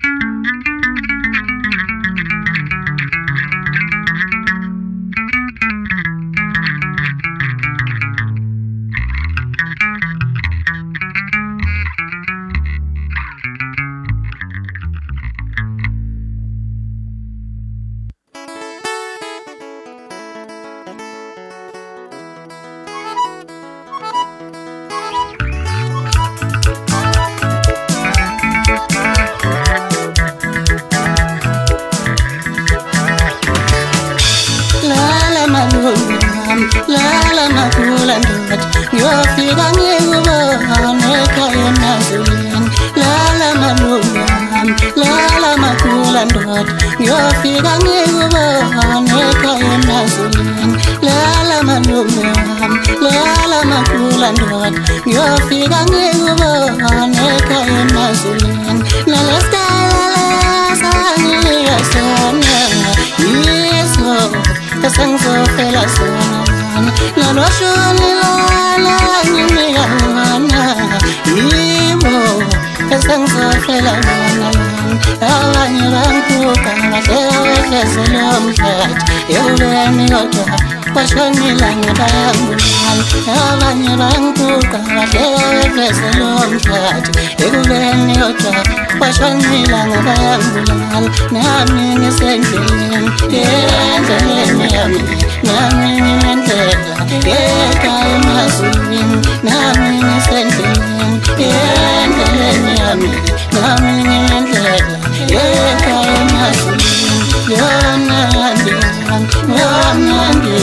Lala makula ndot ngiyofika ngikubone ekhaya Zuleni. Lala malungam, lala makula ndot ngiyofika ngikubone ekhaya Zuleni. Lala malungam, lala makula ndot ngiyofika ngikubone ekhaya Zuleni. Naleskala sangiya sona yiso esengizofela sona. Naloshoni lala ngimiyana yibo esengizofela lona. Abanye bangibuka ngahlezela umhlathi ekubeni kodwa bashonile ngabayangibulala. Abanye bangibuka ngahlezela umhlathi ekubeni kodwa bashonile ngabayangibulala. Nami ngisendleleni endleleni yami, nami nginendlela ekhaya eMazulwini. Nami ngisendleleni endleleni yami, nami nginendlela ekhaya eMazulwini. Yonandi, yonandi,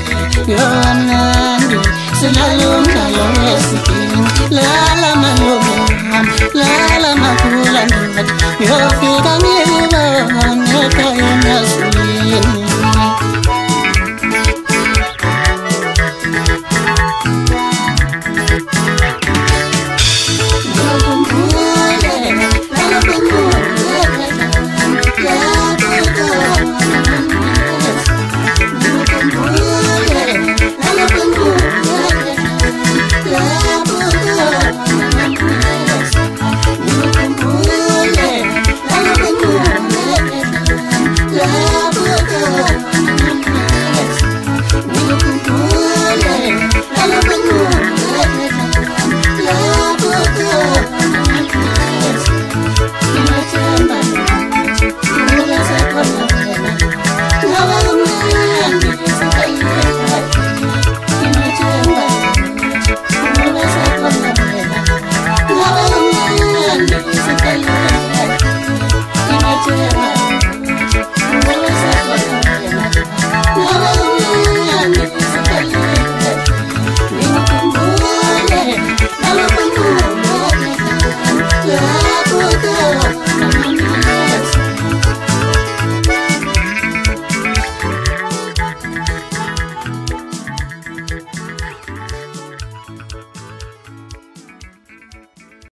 yonandi, silala umdlalo wesigini. Lala malungam, lala makula ndot ngiyofika ngikubone ekhaya